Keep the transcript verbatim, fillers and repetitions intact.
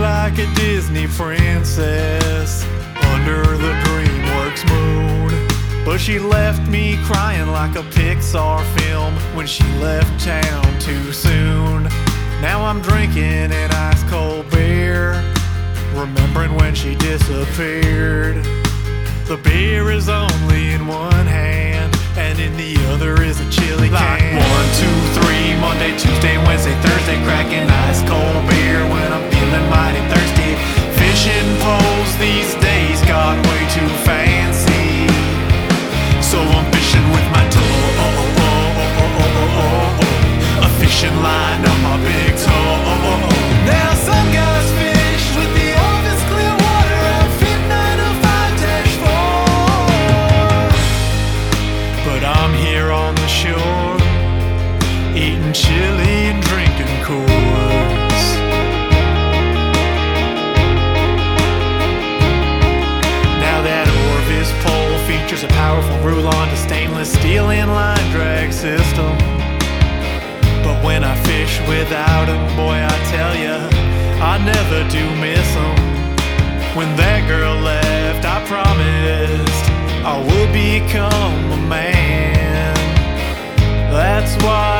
like a Disney princess under the DreamWorks moon. But she left me crying like a Pixar film when she left town too soon. Now I'm drinking an ice cold beer, remembering when she disappeared. The beer is only in one hand, and in the other is a chili can. Like one, two, three, Monday, Tuesday, Wednesday, Thursday, cracking ice cold beer when I'm feeling mighty thirsty. Fishing poles these days got way too fancy, so I'm fishing with my toe. A fishing line on my big toe. Now some guys fish with the Elvis Clearwater outfit nine oh five dash four, but I'm here on the shore, eating chili and drinking Coors. Now that Orvis pole features a powerful rule-on to stainless steel inline drag system, but when I fish without him, boy, I tell ya, I never do miss him. When that girl left, I promised I would become a man. That's why